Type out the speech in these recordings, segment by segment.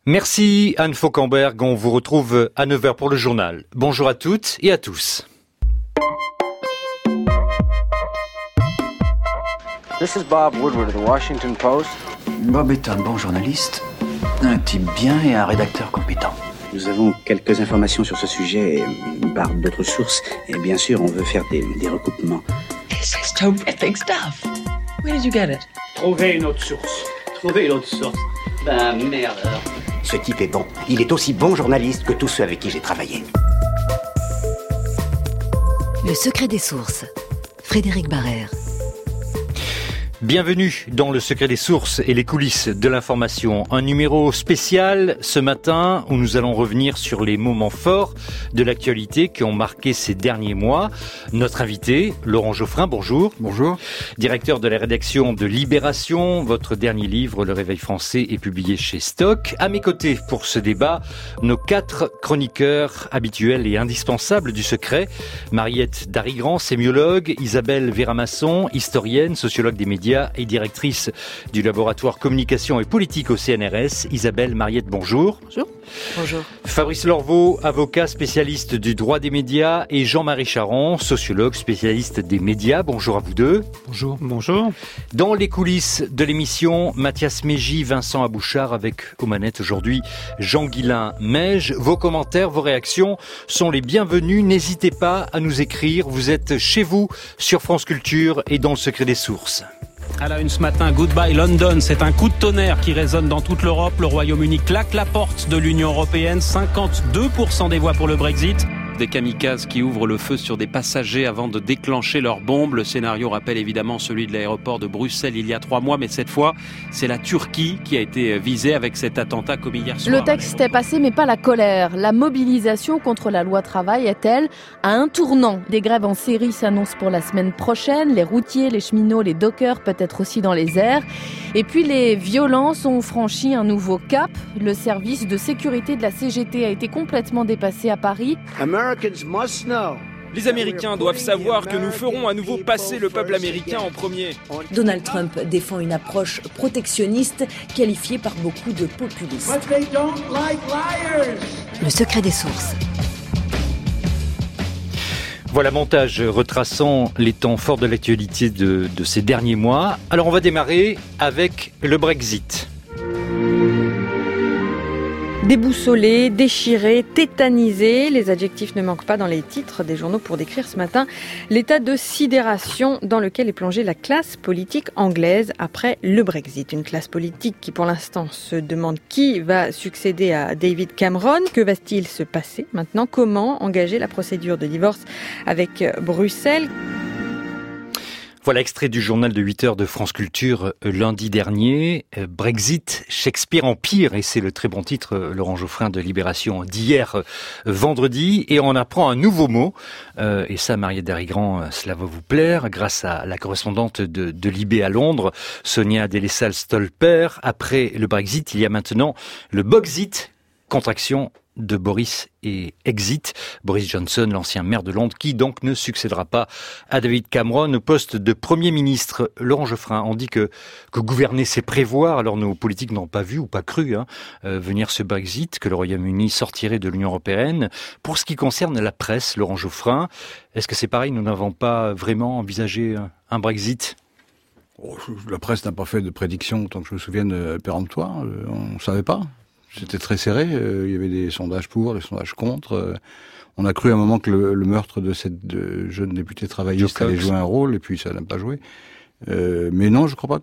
Merci Anne Fauquemberg, on vous retrouve à 9h pour le journal. Bonjour à toutes et à tous. This is Bob Woodward of the Washington Post. Bob est un bon journaliste, un type bien et un rédacteur compétent. Nous avons quelques informations sur ce sujet par d'autres sources. Et bien sûr, on veut faire des recoupements. This is terrific stuff. Where did you get it? Trouvez une autre source. Ben merde. Ce type est bon. Il est aussi bon journaliste que tous ceux avec qui j'ai travaillé. Le secret des sources. Frédéric Barrère. Bienvenue dans le secret des sources et les coulisses de l'information. Un numéro spécial ce matin où nous allons revenir sur les moments forts de l'actualité qui ont marqué ces derniers mois. Notre invité, Laurent Geoffrin, bonjour. Bonjour. Directeur de la rédaction de Libération. Votre dernier livre, Le Réveil français, est publié chez Stock. À mes côtés pour ce débat, nos 4 chroniqueurs habituels et indispensables du secret. Mariette Darigrand, sémiologue. Isabelle Véramasson, historienne, sociologue des médias et directrice du laboratoire communication et politique au CNRS. Isabelle, Mariette, bonjour. Bonjour. Bonjour. Fabrice Lorveau, avocat spécialiste du droit des médias, et Jean-Marie Charon, sociologue spécialiste des médias. Bonjour à vous deux. Bonjour. Bonjour. Dans les coulisses de l'émission, Mathias Mégy, Vincent Abouchard, avec aux manettes aujourd'hui Jean-Guilain Meige. Vos commentaires, vos réactions sont les bienvenus. N'hésitez pas à nous écrire. Vous êtes chez vous sur France Culture et dans le secret des sources. À la une ce matin, Goodbye London, c'est un coup de tonnerre qui résonne dans toute l'Europe. Le Royaume-Uni claque la porte de l'Union européenne, 52% des voix pour le Brexit. Des kamikazes qui ouvrent le feu sur des passagers avant de déclencher leurs bombes. Le scénario rappelle évidemment celui de l'aéroport de Bruxelles il y a 3 mois, mais cette fois, c'est la Turquie qui a été visée avec cet attentat commis hier soir. Le texte est passé, mais pas la colère. La mobilisation contre la loi travail est-elle à un tournant? Des grèves en série s'annoncent pour la semaine prochaine. Les routiers, les cheminots, les dockers, peut-être aussi dans les airs. Et puis les violences ont franchi un nouveau cap. Le service de sécurité de la CGT a été complètement dépassé à Paris. Les Américains doivent savoir que nous ferons à nouveau passer le peuple américain en premier. Donald Trump défend une approche protectionniste qualifiée par beaucoup de populistes. Le secret des sources. Voilà, montage retraçant les temps forts de l'actualité de ces derniers mois. Alors on va démarrer avec le Brexit. Déboussolé, déchiré, tétanisé, les adjectifs ne manquent pas dans les titres des journaux pour décrire ce matin l'état de sidération dans lequel est plongée la classe politique anglaise après le Brexit. Une classe politique qui pour l'instant se demande qui va succéder à David Cameron. Que va-t-il se passer maintenant? Comment engager la procédure de divorce avec Bruxelles? Voilà, extrait du journal de 8h de France Culture lundi dernier. Brexit, Shakespeare Empire, et c'est le très bon titre, Laurent Geoffrin, de Libération d'hier vendredi. Et on apprend un nouveau mot, et ça, Mariette Darigrand, cela va vous plaire, grâce à la correspondante de Libé à Londres, Sonia Delessal-Stolper. Après le Brexit, il y a maintenant le Boxit, contraction de Boris et Exit. Boris Johnson, l'ancien maire de Londres, qui donc ne succédera pas à David Cameron au poste de Premier ministre. Laurent Geoffrin, on dit que gouverner c'est prévoir, alors nos politiques n'ont pas vu ou pas cru venir ce Brexit, que le Royaume-Uni sortirait de l'Union européenne. Pour ce qui concerne la presse, Laurent Geoffrin, est-ce que c'est pareil, nous n'avons pas vraiment envisagé un Brexit? La presse n'a pas fait de prédiction, tant que je me souvienne, péremptoire. On ne savait pas. C'était très serré, il y avait des sondages pour, des sondages contre. On a cru à un moment que le meurtre de cette jeune députée travailliste allait jouer un rôle, et puis ça n'a pas joué. Mais non, je crois pas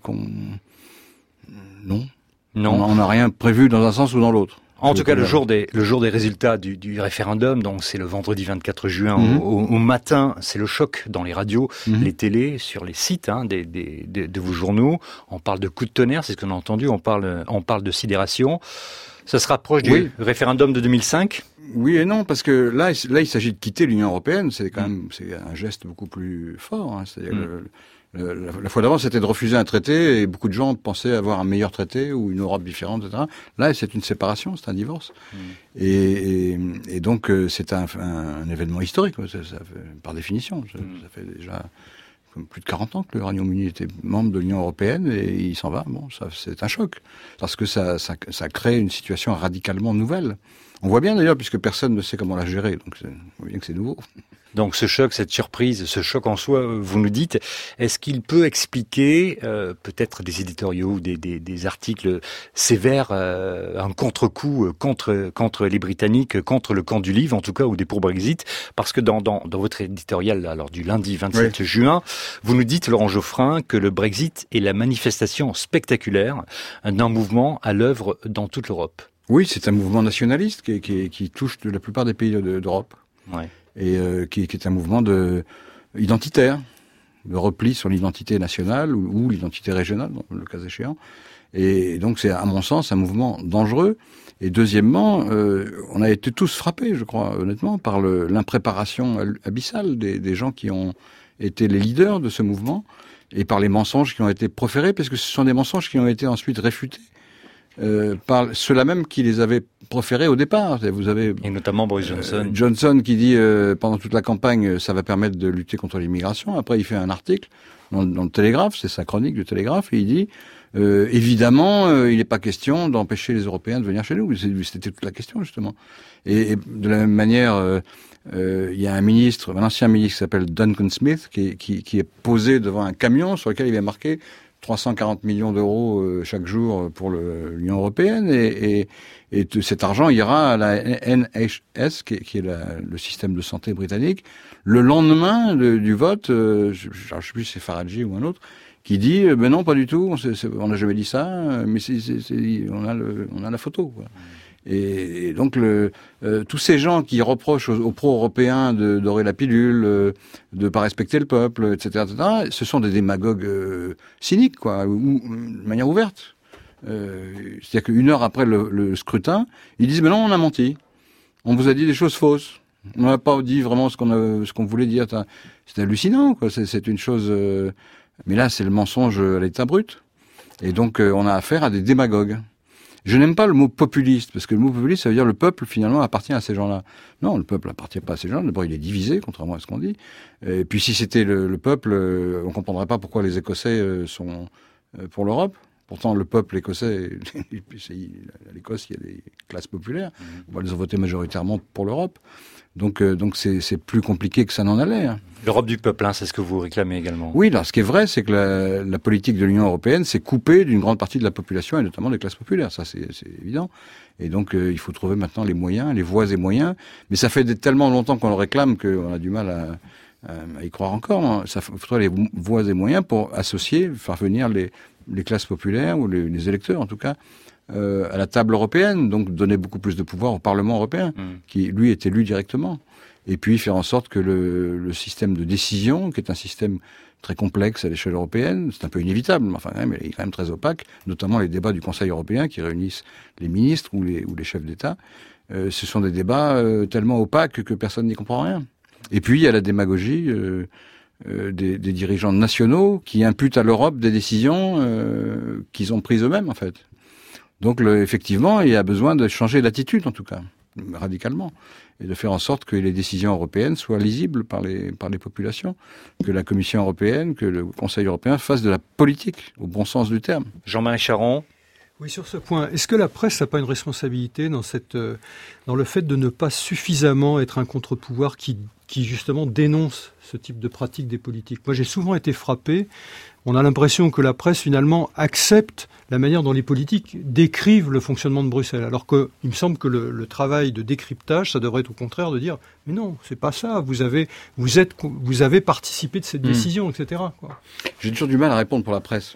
Non. On n'a rien prévu dans un sens ou dans l'autre. En tout cas, le jour des résultats du référendum, donc c'est le vendredi 24 juin au matin, c'est le choc dans les radios, les télés, sur les sites de vos journaux. On parle de coup de tonnerre, c'est ce qu'on a entendu, on parle de sidération. Ça se rapproche du référendum de 2005 ? Oui et non, parce que là il s'agit de quitter l'Union européenne, c'est quand même c'est un geste beaucoup plus fort. C'est-à-dire la fois d'avant, c'était de refuser un traité, et beaucoup de gens pensaient avoir un meilleur traité ou une Europe différente, etc. Là, c'est une séparation, c'est un divorce. Et donc, c'est un événement historique, ça fait, par définition. Ça fait déjà plus de 40 ans que le Royaume-Uni était membre de l'Union européenne et il s'en va. Bon, ça, c'est un choc. Parce que ça crée une situation radicalement nouvelle. On voit bien d'ailleurs, puisque personne ne sait comment la gérer. Donc, on voit bien que c'est nouveau. Donc ce choc, cette surprise, ce choc en soi, vous nous dites, est-ce qu'il peut expliquer peut-être des éditoriaux ou des articles sévères, un contre-coup contre les Britanniques, contre le camp du Livre en tout cas, ou des pour-Brexit, parce que dans votre éditorial alors du lundi 27 juin, vous nous dites, Laurent Geoffrin, que le Brexit est la manifestation spectaculaire d'un mouvement à l'œuvre dans toute l'Europe. Oui, c'est un mouvement nationaliste qui touche la plupart des pays d'Europe. Ouais. Et qui est un mouvement identitaire, de repli sur l'identité nationale ou l'identité régionale, dans le cas échéant. Et donc c'est, à mon sens, un mouvement dangereux. Et deuxièmement, on a été tous frappés, je crois, honnêtement, par l'impréparation abyssale des gens qui ont été les leaders de ce mouvement, et par les mensonges qui ont été proférés, parce que ce sont des mensonges qui ont été ensuite réfutés. Par ceux-là même qui les avaient proférés au départ. Vous avez et notamment Boris Johnson. Johnson qui dit pendant toute la campagne ça va permettre de lutter contre l'immigration. Après il fait un article dans le Télégraphe, c'est sa chronique du Télégraphe, et il dit évidemment il n'est pas question d'empêcher les Européens de venir chez nous. C'était toute la question justement. Et de la même manière il y a un ancien ministre qui s'appelle Duncan Smith qui est posé devant un camion sur lequel il avait marqué 340 millions d'euros chaque jour pour l'Union européenne et cet argent ira à la NHS qui est le système de santé britannique le lendemain du vote. Je sais plus si c'est Farage ou un autre qui dit ben non pas du tout, on n'a jamais dit ça, mais on a la photo quoi. Et donc tous ces gens qui reprochent aux pro-européens de dorer la pilule, de pas respecter le peuple, etc., ce sont des démagogues cyniques, quoi, ou de manière ouverte. C'est-à-dire qu'une heure après le scrutin, ils disent mais non, on a menti, on vous a dit des choses fausses, on n'a pas dit vraiment ce qu'on voulait dire. C'est hallucinant, quoi. C'est une chose. Mais là, c'est le mensonge à l'état brut. Et donc, on a affaire à des démagogues. Je n'aime pas le mot populiste, parce que le mot populiste, ça veut dire le peuple, finalement, appartient à ces gens-là. Non, le peuple appartient pas à ces gens-là. D'abord, il est divisé, contrairement à ce qu'on dit. Et puis, si c'était le peuple, on comprendrait pas pourquoi les Écossais sont pour l'Europe. Pourtant, le peuple écossais, à l'Écosse, il y a des classes populaires. On va les voter majoritairement pour l'Europe. Donc c'est plus compliqué que ça n'en allait. Hein. L'Europe du peuple, c'est ce que vous réclamez également. Oui, là, ce qui est vrai, c'est que la politique de l'Union européenne s'est coupée d'une grande partie de la population, et notamment des classes populaires. Ça, c'est évident. Et donc, il faut trouver maintenant les moyens, les voies et moyens. Mais ça fait tellement longtemps qu'on le réclame qu'on a du mal à y croire encore. Hein. Ça faudrait les voies et moyens pour associer, faire venir les classes populaires, ou les électeurs en tout cas, à la table européenne, donc donner beaucoup plus de pouvoir au Parlement européen, qui lui est élu directement. Et puis faire en sorte que le système de décision, qui est un système très complexe à l'échelle européenne, c'est un peu inévitable, mais enfin il est quand même très opaque, notamment les débats du Conseil européen qui réunissent les ministres ou les chefs d'État. Ce sont des débats tellement opaques que personne n'y comprend rien. Et puis il y a la démagogie des dirigeants nationaux qui imputent à l'Europe des décisions qu'ils ont prises eux-mêmes en fait. Donc effectivement, il y a besoin de changer d'attitude en tout cas, radicalement, et de faire en sorte que les décisions européennes soient lisibles par les populations, que la Commission européenne, que le Conseil européen fassent de la politique au bon sens du terme. Jean-Marie Charon. Oui, sur ce point, est-ce que la presse n'a pas une responsabilité dans le fait de ne pas suffisamment être un contre-pouvoir qui justement dénonce ce type de pratique des politiques? Moi, j'ai souvent été frappé. On a l'impression que la presse, finalement, accepte la manière dont les politiques décrivent le fonctionnement de Bruxelles. Alors qu'il me semble que le travail de décryptage, ça devrait être au contraire de dire « Mais non, c'est pas ça, vous avez participé de cette décision, etc. » J'ai toujours du mal à répondre pour la presse.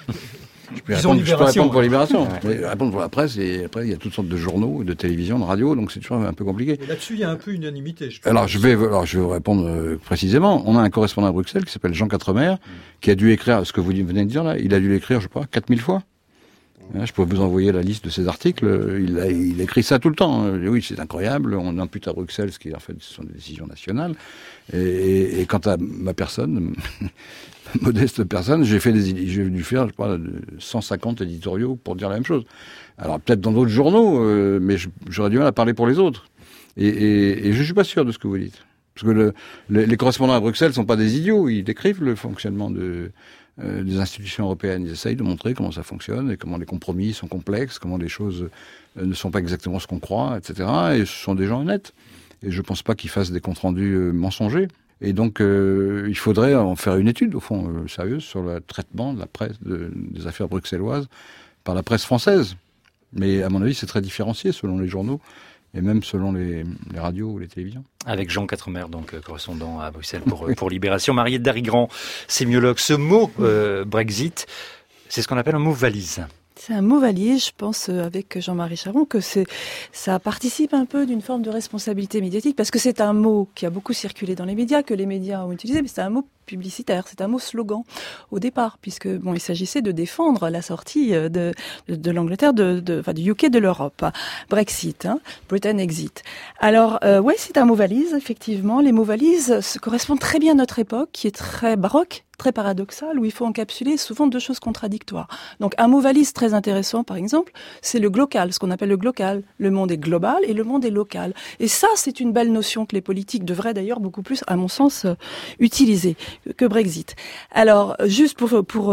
Je peux répondre pour Libération. Mais répondre pour la presse, et après, il y a toutes sortes de journaux, de télévision, de radio, donc c'est toujours un peu compliqué. Et là-dessus, il y a un peu unanimité. Alors, je vais vous répondre précisément. On a un correspondant à Bruxelles qui s'appelle Jean Quatremer, qui a dû écrire ce que vous venez de dire là. Il a dû l'écrire, je sais pas, 4000 fois. Je peux vous envoyer la liste de ses articles. Il écrit ça tout le temps. Oui, c'est incroyable. On impute à Bruxelles ce qui, en fait, ce sont des décisions nationales. Et quant à ma personne, modeste personne, j'ai dû faire, je crois, 150 éditoriaux pour dire la même chose. Alors, peut-être dans d'autres journaux, mais j'aurais du mal à parler pour les autres. Et je suis pas sûr de ce que vous dites. Parce que les correspondants à Bruxelles sont pas des idiots, ils décrivent le fonctionnement des institutions européennes. Ils essayent de montrer comment ça fonctionne et comment les compromis sont complexes, comment les choses ne sont pas exactement ce qu'on croit, etc. Et ce sont des gens honnêtes. Et je pense pas qu'ils fassent des comptes rendus mensongers. Et donc, il faudrait en faire une étude, au fond, sérieuse, sur le traitement de la presse, des affaires bruxelloises par la presse française. Mais à mon avis, c'est très différencié selon les journaux et même selon les radios ou les télévisions. Avec Jean Quatremer, donc correspondant à Bruxelles pour Libération. Mariette Darigrand, sémiologue. Ce mot Brexit, c'est ce qu'on appelle un mot valise. C'est un mot valise, je pense, avec Jean-Marie Charon, que ça participe un peu d'une forme de responsabilité médiatique, parce que c'est un mot qui a beaucoup circulé dans les médias, que les médias ont utilisé, mais c'est un mot publicitaire, c'est un mot slogan au départ, puisque il s'agissait de défendre la sortie de l'Angleterre, du UK de l'Europe. Brexit, Britain exit. Alors, c'est un mot valise, effectivement. Les mots valises correspondent très bien à notre époque, qui est très baroque, très paradoxal, où il faut encapsuler souvent deux choses contradictoires. Donc un mot valise très intéressant, par exemple, c'est le glocal, ce qu'on appelle le glocal. Le monde est global et le monde est local. Et ça, c'est une belle notion que les politiques devraient d'ailleurs beaucoup plus, à mon sens, utiliser que Brexit. Alors, juste pour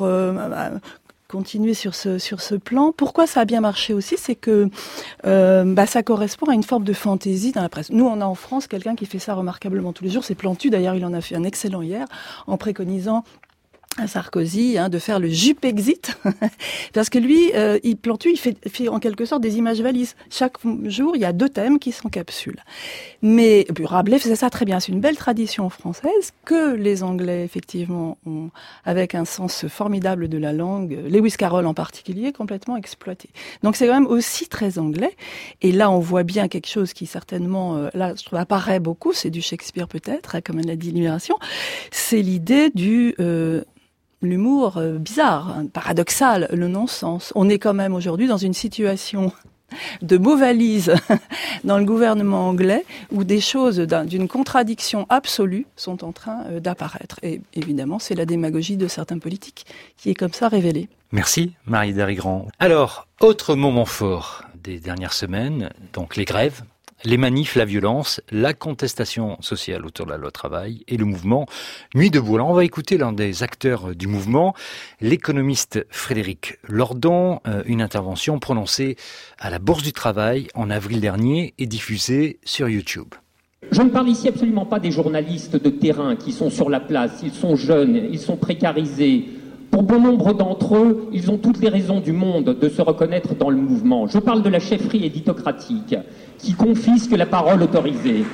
continuer sur ce plan. Pourquoi ça a bien marché aussi, c'est que ça correspond à une forme de fantaisie dans la presse. Nous, on a en France quelqu'un qui fait ça remarquablement tous les jours, c'est Plantu. D'ailleurs, il en a fait un excellent hier, en préconisant à Sarkozy de faire le Juppexit, parce que lui, Plantu, il fait en quelque sorte des images valises. Chaque jour, il y a 2 thèmes qui s'encapsulent. Mais Rabelais faisait ça très bien. C'est une belle tradition française que les Anglais, effectivement, ont, avec un sens formidable de la langue, Lewis Carroll en particulier, complètement exploité. Donc c'est quand même aussi très anglais. Et là, on voit bien quelque chose qui certainement, là, je trouve, apparaît beaucoup. C'est du Shakespeare peut-être, comme elle l'a dit Libération. C'est l'idée du l'humour bizarre, paradoxal, le non-sens. On est quand même aujourd'hui dans une situation de mots valises dans le gouvernement anglais où des choses d'une contradiction absolue sont en train d'apparaître. Et évidemment, c'est la démagogie de certains politiques qui est comme ça révélée. Merci, Marie Darigrand. Alors, autre moment fort des dernières semaines, donc les grèves, les manifs, la violence, la contestation sociale autour de la loi travail et le mouvement Nuit debout. Alors on va écouter l'un des acteurs du mouvement, l'économiste Frédéric Lordon, une intervention prononcée à la Bourse du Travail en avril dernier et diffusée sur YouTube. Je ne parle ici absolument pas des journalistes de terrain qui sont sur la place, ils sont jeunes, ils sont précarisés. Pour bon nombre d'entre eux, ils ont toutes les raisons du monde de se reconnaître dans le mouvement. Je parle de la chefferie éditocratique qui confisque la parole autorisée.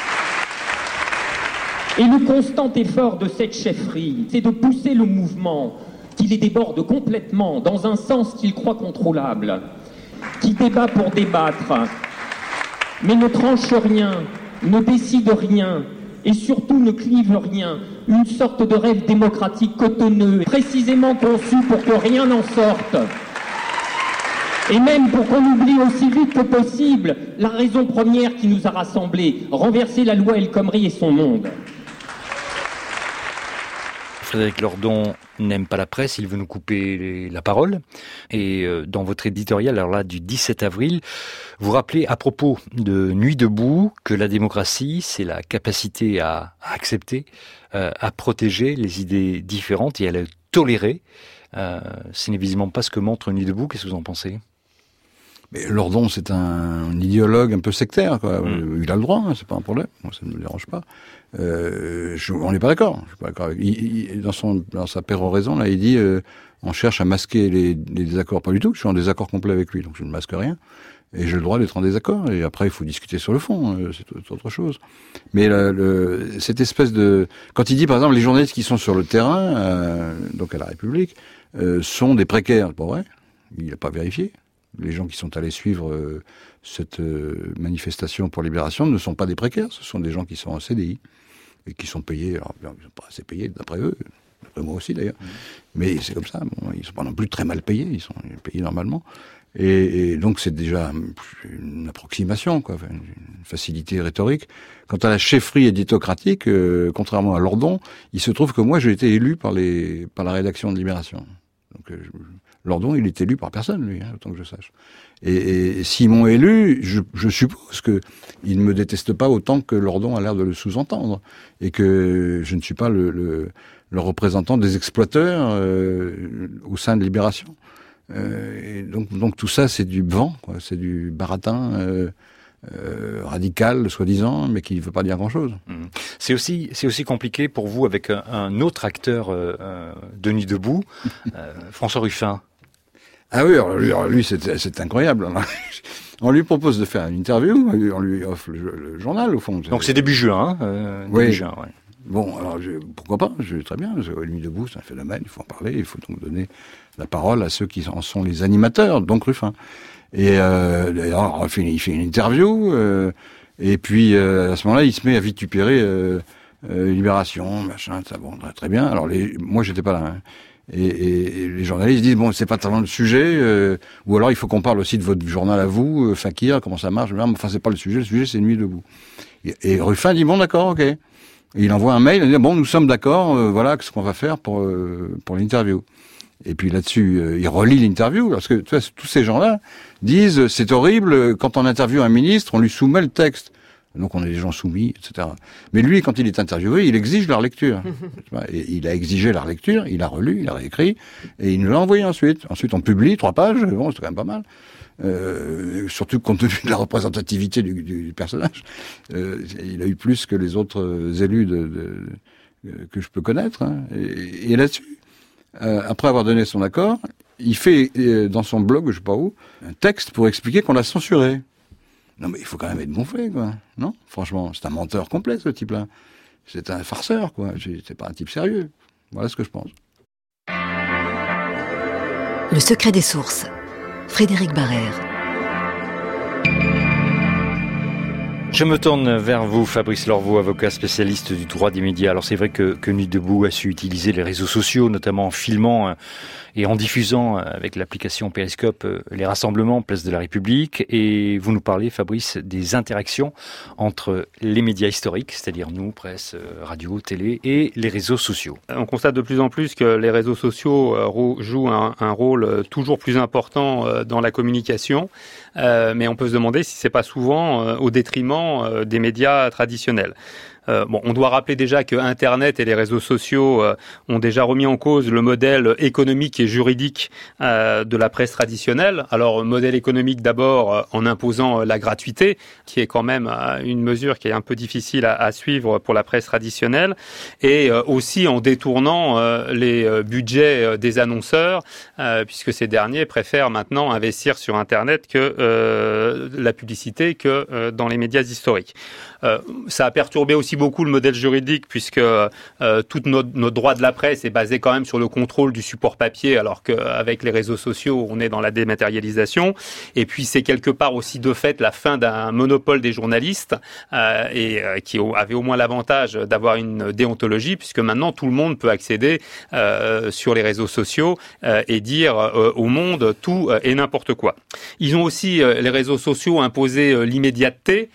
Et le constant effort de cette chefferie, c'est de pousser le mouvement, qui les déborde complètement, dans un sens qu'ils croient contrôlable, qui débat pour débattre, mais ne tranche rien, ne décide rien, et surtout ne clive rien. Une sorte de rêve démocratique cotonneux, précisément conçu pour que rien n'en sorte. Et même pour qu'on oublie aussi vite que possible la raison première qui nous a rassemblés, renverser la loi El Khomri et son monde. Frédéric Lordon n'aime pas la presse, il veut nous couper la parole. Et dans votre éditorial, alors là, du 17 avril, vous rappelez à propos de Nuit debout que la démocratie, c'est la capacité à accepter, à protéger les idées différentes et à les tolérer. Ce n'est visiblement pas ce que montre Nuit debout. Qu'est-ce que vous en pensez ? Mais Lordon, c'est un idéologue un peu sectaire, quoi. Il a le droit, c'est pas un problème. Moi, ça ne me dérange pas. On n'est pas d'accord. Je suis pas d'accord avec. Dans sa péroraison, là, il dit, on cherche à masquer les désaccords. Pas du tout. Je suis en désaccord complet avec lui, donc je ne masque rien. Et j'ai le droit d'être en désaccord. Et après, il faut discuter sur le fond. C'est autre chose. Mais cette espèce de, quand il dit, par exemple, les journalistes qui sont sur le terrain, donc à la République, sont des précaires. C'est pas vrai. Il n'a pas vérifié. Les gens qui sont allés suivre cette manifestation pour Libération ne sont pas des précaires, ce sont des gens qui sont en CDI et qui sont payés, alors ils ne sont pas assez payés d'après eux, d'après moi aussi d'ailleurs, mais c'est comme ça, bon, ils ne sont pas non plus très mal payés, ils sont payés normalement, et donc c'est déjà une approximation, quoi, une facilité rhétorique. Quant à la chefferie éditocratique, contrairement à Lordon, il se trouve que moi j'ai été élu par la rédaction de Libération. Donc Lordon, il est élu par personne, lui, autant que je sache. Et s'ils m'ont élu, je suppose que ils ne me détestent pas autant que Lordon a l'air de le sous-entendre, et que je ne suis pas le représentant des exploiteurs au sein de Libération. Et donc tout ça, c'est du vent, quoi. C'est du baratin radical, soi-disant, mais qui ne veut pas dire grand-chose. C'est aussi compliqué pour vous avec un autre acteur de Nuit debout, François Ruffin. Ah oui, alors lui c'est incroyable. On lui propose de faire une interview, on lui offre le journal, au fond. Donc c'est début juin, oui. Début juin, ouais. Bon, alors pourquoi pas, très bien, Nuit debout, c'est un phénomène, il faut en parler, il faut donc donner la parole à ceux qui en sont les animateurs, donc Ruffin. Et alors, il fait une interview, et puis à ce moment-là, il se met à vitupérer Libération, machin, ça, bon, très bien. Alors moi, j'étais pas là, hein. Et les journalistes disent, bon, c'est pas tellement le sujet, ou alors il faut qu'on parle aussi de votre journal à vous, Fakir, comment ça marche, enfin c'est pas le sujet c'est Nuit debout. Et Ruffin dit, bon d'accord, ok. Et il envoie un mail, il dit, bon, nous sommes d'accord, voilà ce qu'on va faire pour l'interview. Et puis là-dessus, il relit l'interview, parce que tu vois, tous ces gens-là disent, c'est horrible, quand on interviewe un ministre, on lui soumet le texte. Donc on est des gens soumis, etc. Mais lui, quand il est interviewé, il exige leur lecture. Et il a exigé leur lecture, il a relu, il a réécrit, et il nous l'a envoyé ensuite. Ensuite, on publie 3 pages, bon, c'est quand même pas mal. Surtout compte tenu de la représentativité du personnage. Il a eu plus que les autres élus que je peux connaître. Hein. Et là-dessus, après avoir donné son accord, il fait, dans son blog, je sais pas où, un texte pour expliquer qu'on l'a censuré. Non mais il faut quand même être gonflé, quoi. Non, franchement, c'est un menteur complet, ce type-là. C'est un farceur, quoi. C'est pas un type sérieux. Voilà ce que je pense. Le secret des sources. Frédéric Barrère. Je me tourne vers vous, Fabrice Lorvaux, avocat spécialiste du droit des médias. Alors c'est vrai que Nuit debout a su utiliser les réseaux sociaux, notamment en filmant et en diffusant avec l'application Periscope les rassemblements Place de la République. Et vous nous parlez, Fabrice, des interactions entre les médias historiques, c'est-à-dire nous, presse, radio, télé, et les réseaux sociaux. On constate de plus en plus que les réseaux sociaux jouent un rôle toujours plus important dans la communication, mais on peut se demander si c'est pas souvent au détriment des médias traditionnels. On doit rappeler déjà que Internet et les réseaux sociaux ont déjà remis en cause le modèle économique et juridique de la presse traditionnelle. Alors, modèle économique d'abord en imposant la gratuité, qui est quand même une mesure qui est un peu difficile à suivre pour la presse traditionnelle, et aussi en détournant les budgets des annonceurs, puisque ces derniers préfèrent maintenant investir sur Internet que la publicité que dans les médias historiques. Ça a perturbé aussi beaucoup le modèle juridique puisque tout notre droit de la presse est basé quand même sur le contrôle du support papier alors qu'avec les réseaux sociaux, on est dans la dématérialisation. Et puis c'est quelque part aussi de fait la fin d'un monopole des journalistes qui avait au moins l'avantage d'avoir une déontologie puisque maintenant tout le monde peut accéder sur les réseaux sociaux et dire au monde tout et n'importe quoi. Ils ont aussi, les réseaux sociaux, imposé l'immédiateté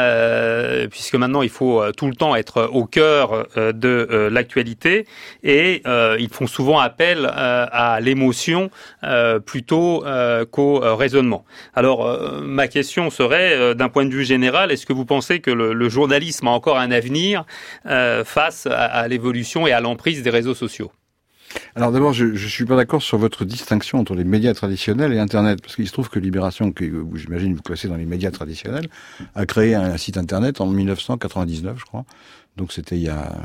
puisque maintenant il faut tout le temps être au cœur de l'actualité et ils font souvent appel à l'émotion plutôt qu'au raisonnement. Alors ma question serait, d'un point de vue général, est-ce que vous pensez que le journalisme a encore un avenir face à l'évolution et à l'emprise des réseaux sociaux ? Alors d'abord, je suis pas d'accord sur votre distinction entre les médias traditionnels et Internet, parce qu'il se trouve que Libération, que j'imagine vous classez dans les médias traditionnels, a créé un site Internet en 1999, je crois. Donc c'était il y a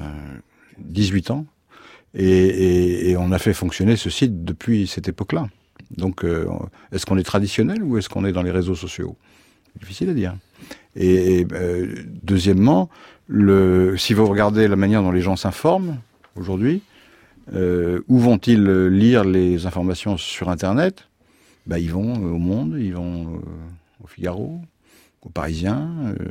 18 ans. Et on a fait fonctionner ce site depuis cette époque-là. Donc est-ce qu'on est traditionnel ou est-ce qu'on est dans les réseaux sociaux ? Difficile à dire. Et deuxièmement, si vous regardez la manière dont les gens s'informent aujourd'hui, où vont-ils lire les informations sur Internet ? Ils vont au Monde, ils vont au Figaro, au Parisien,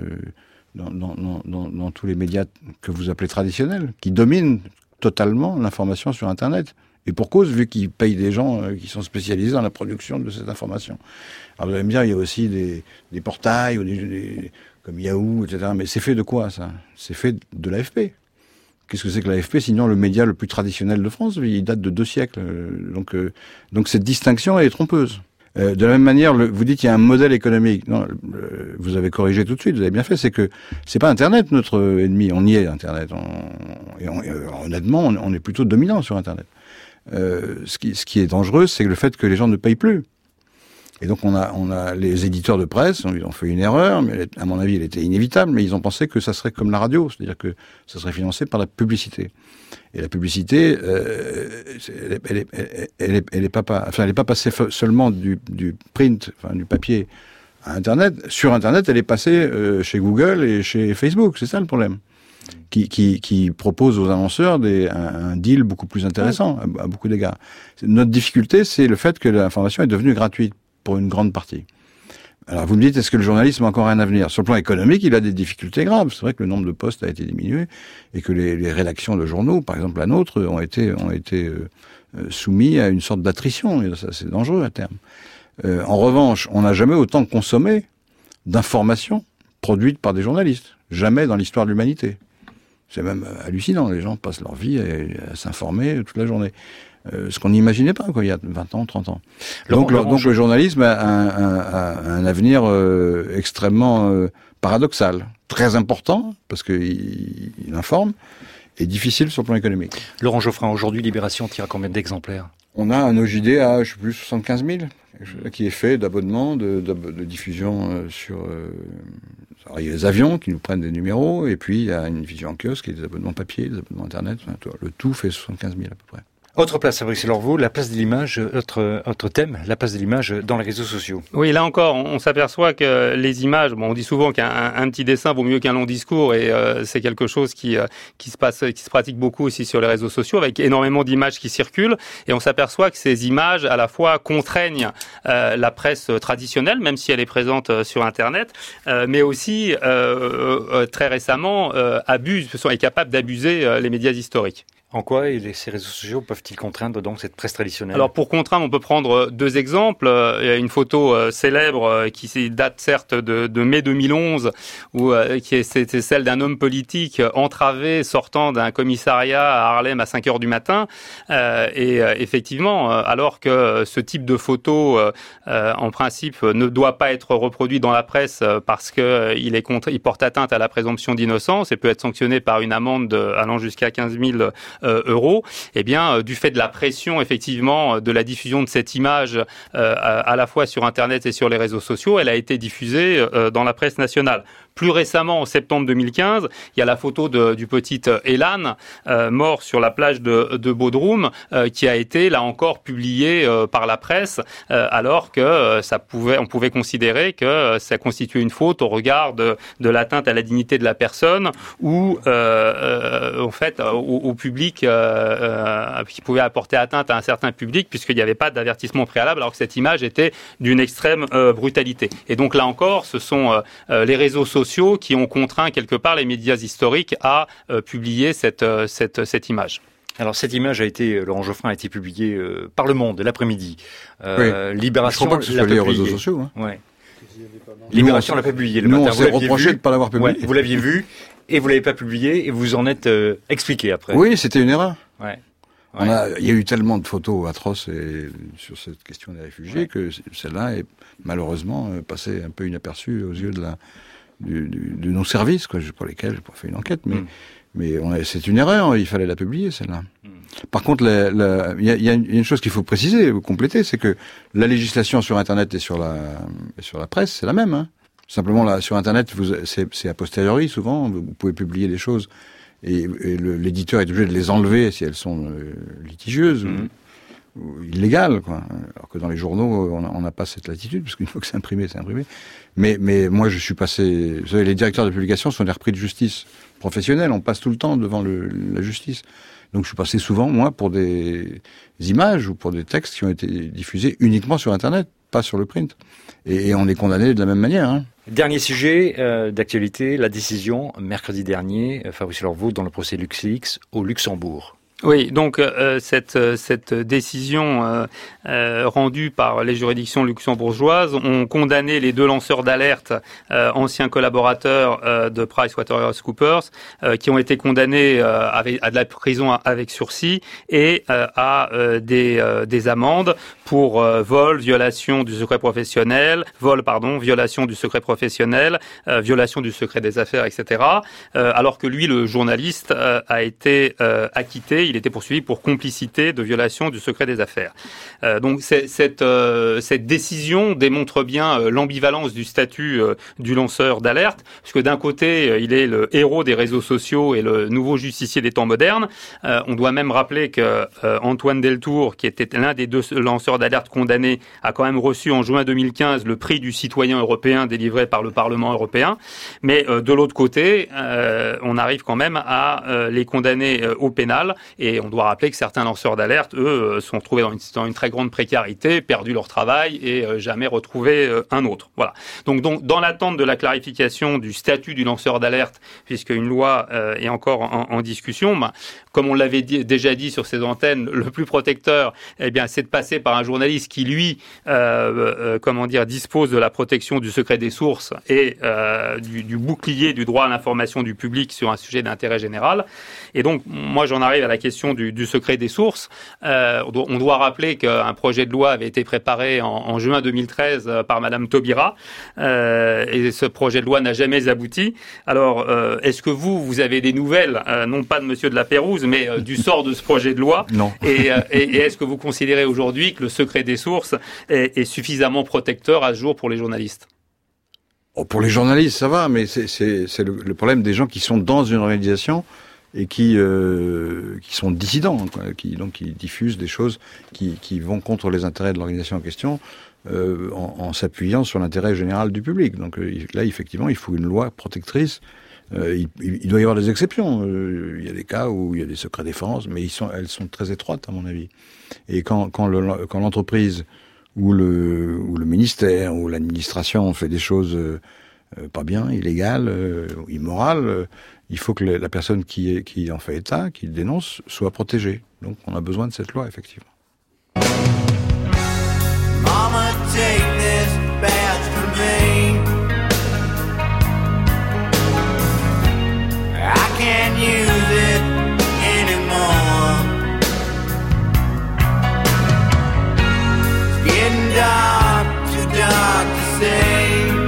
dans tous les médias que vous appelez traditionnels, qui dominent totalement l'information sur Internet. Et pour cause, vu qu'ils payent des gens qui sont spécialisés dans la production de cette information. Alors vous allez me dire, il y a aussi des portails, ou comme Yahoo, etc. Mais c'est fait de quoi, ça ? C'est fait de l'AFP. Qu'est-ce que c'est que l'AFP, sinon le média le plus traditionnel de France? Il date de 2 siècles. Donc cette distinction, elle est trompeuse. De la même manière, vous dites qu'il y a un modèle économique. Non, vous avez corrigé tout de suite, vous avez bien fait. C'est que c'est pas Internet notre ennemi. On y est, Internet. Honnêtement, on est plutôt dominant sur Internet. Ce qui est dangereux, c'est le fait que les gens ne payent plus. Et donc on a les éditeurs de presse, ils ont fait une erreur, mais à mon avis elle était inévitable, mais ils ont pensé que ça serait comme la radio, c'est-à-dire que ça serait financé par la publicité. Et la publicité, elle est pas passée seulement du print, enfin du papier à Internet. Sur Internet, elle est passée chez Google et chez Facebook. C'est ça le problème. Qui propose aux annonceurs un deal beaucoup plus intéressant à beaucoup d'égards. Notre difficulté, c'est le fait que l'information est devenue gratuite pour une grande partie. Alors vous me dites, est-ce que le journalisme a encore un avenir? Sur le plan économique, il a des difficultés graves. C'est vrai que le nombre de postes a été diminué et que les rédactions de journaux, par exemple la nôtre, ont été soumis à une sorte d'attrition. Et ça, c'est dangereux à terme. En revanche, on n'a jamais autant consommé d'informations produites par des journalistes. Jamais dans l'histoire de l'humanité. C'est même hallucinant. Les gens passent leur vie à s'informer toute la journée. Ce qu'on n'imaginait pas, il y a 20 ans, 30 ans. Donc le journalisme a un avenir extrêmement paradoxal, très important, parce qu'il informe, et difficile sur le plan économique. Laurent Geoffrin, aujourd'hui, Libération tire combien d'exemplaires? On a un OJD à, 75 000, qui est fait d'abonnements, de diffusion sur... Alors, il y a les avions qui nous prennent des numéros, et puis il y a une diffusion en kiosque, et des abonnements papier, des abonnements Internet, le tout fait 75 000 à peu près. Autre place, Fabrice Lorveau, la place de l'image, autre thème, la place de l'image dans les réseaux sociaux. Oui, là encore, on s'aperçoit que les images, on dit souvent qu'un petit dessin vaut mieux qu'un long discours, et c'est quelque chose qui se pratique beaucoup aussi sur les réseaux sociaux, avec énormément d'images qui circulent, et on s'aperçoit que ces images, à la fois, contraignent la presse traditionnelle, même si elle est présente sur Internet, mais aussi, très récemment, est capable d'abuser les médias historiques. En quoi ces réseaux sociaux peuvent-ils contraindre donc cette presse traditionnelle? Alors pour contraindre, on peut prendre 2 exemples. Il y a une photo célèbre qui date certes de mai 2011, c'était celle d'un homme politique entravé sortant d'un commissariat à Harlem à 5h du matin. Et effectivement, alors que ce type de photo, en principe, ne doit pas être reproduit dans la presse parce que il porte atteinte à la présomption d'innocence et peut être sanctionné par une amende allant jusqu'à 15 000 euros, eh bien, du fait de la pression, effectivement, de la diffusion de cette image à la fois sur Internet et sur les réseaux sociaux, elle a été diffusée dans la presse nationale. Plus récemment, en septembre 2015, il y a la photo du petit Elan, mort sur la plage de Bodrum, qui a été, là encore, publiée par la presse, alors que on pouvait considérer que ça constituait une faute au regard de l'atteinte à la dignité de la personne ou, en fait, au public qui pouvait apporter atteinte à un certain public, puisqu'il n'y avait pas d'avertissement préalable, alors que cette image était d'une extrême brutalité. Et donc, là encore, ce sont les réseaux sociaux qui ont contraint quelque part les médias historiques à publier cette image. Alors cette image Laurent Geoffrin a été publiée par Le Monde l'après-midi. Oui. Libération je crois pas que ce soit lié aux réseaux sociaux. Hein. Ouais. Libération l'a pas publié. Le nous, matin, on s'est reproché de ne pas l'avoir publié. Ouais, vous l'aviez vu et vous l'avez pas publié et vous en êtes expliqué après. Oui, c'était une erreur. Ouais. Il y a eu tellement de photos atroces sur cette question des réfugiés que celle-là est malheureusement passée un peu inaperçue aux yeux de nos services, pour lesquels j'ai pas fait une enquête, mais c'est une erreur, il fallait la publier, celle-là. Par contre, il y a une chose qu'il faut préciser, ou compléter, c'est que la législation sur Internet et sur la presse, c'est la même. Hein. Simplement, là, sur Internet, c'est a posteriori, souvent, vous pouvez publier des choses, et l'éditeur est obligé de les enlever si elles sont litigieuses ou illégales, quoi. Alors que dans les journaux, on n'a pas cette latitude, parce qu'une fois que c'est imprimé, c'est imprimé. Mais moi, je suis passé... Vous savez, les directeurs de publication sont des repris de justice professionnels, on passe tout le temps devant la justice. Donc je suis passé souvent, moi, pour des images ou pour des textes qui ont été diffusés uniquement sur Internet, pas sur le print. Et on est condamné de la même manière. Hein. Dernier sujet d'actualité, la décision, mercredi dernier, Fabrice Lorveau, dans le procès LuxLeaks au Luxembourg. Oui, donc cette décision rendue par les juridictions luxembourgeoises ont condamné les 2 lanceurs d'alerte, anciens collaborateurs de PricewaterhouseCoopers, qui ont été condamnés à de la prison avec sursis et à des amendes pour violation du secret professionnel, violation du secret professionnel, violation du secret des affaires, etc. Alors que lui, le journaliste, a été acquitté. Il était poursuivi pour complicité de violation du secret des affaires. Donc cette décision démontre bien l'ambivalence du statut du lanceur d'alerte, puisque d'un côté, il est le héros des réseaux sociaux et le nouveau justicier des temps modernes. On doit même rappeler que Antoine Deltour, qui était l'un des 2 lanceurs d'alerte condamnés, a quand même reçu en juin 2015 le prix du citoyen européen délivré par le Parlement européen. Mais de l'autre côté, on arrive quand même à les condamner au pénal. Et on doit rappeler que certains lanceurs d'alerte, eux, sont retrouvés dans une très grande précarité, perdu leur travail et jamais retrouvé un autre. Voilà. Donc dans l'attente de la clarification du statut du lanceur d'alerte, puisque une loi est encore en discussion, comme on l'avait déjà dit sur ces antennes, le plus protecteur, c'est de passer par un journaliste qui, lui, dispose de la protection du secret des sources et du bouclier du droit à l'information du public sur un sujet d'intérêt général. Et donc, moi, j'en arrive à la question du secret des sources. On doit rappeler qu'un projet de loi avait été préparé en juin 2013 par Madame Taubira, et ce projet de loi n'a jamais abouti. Alors, est-ce que vous avez des nouvelles, non pas de Monsieur de la Pérouse, mais du sort de ce projet de loi? Non. Et est-ce que vous considérez aujourd'hui que le secret des sources est suffisamment protecteur à ce jour pour les journalistes? Pour les journalistes, ça va, mais c'est le problème des gens qui sont dans une organisation et qui sont dissidents, quoi, qui diffusent des choses qui vont contre les intérêts de l'organisation en question, en s'appuyant sur l'intérêt général du public. Donc là, effectivement, il faut une loi protectrice. Il doit y avoir des exceptions. Il y a des cas où il y a des secrets défense, mais elles sont très étroites, à mon avis. Et quand l'entreprise ou le ministère ou l'administration fait des choses pas bien, illégales, immorales, il faut que la personne qui en fait état, qui dénonce, soit protégée. Donc on a besoin de cette loi, effectivement. Mama, take this badge from me. I can't use it anymore. It's getting dark, too dark to see.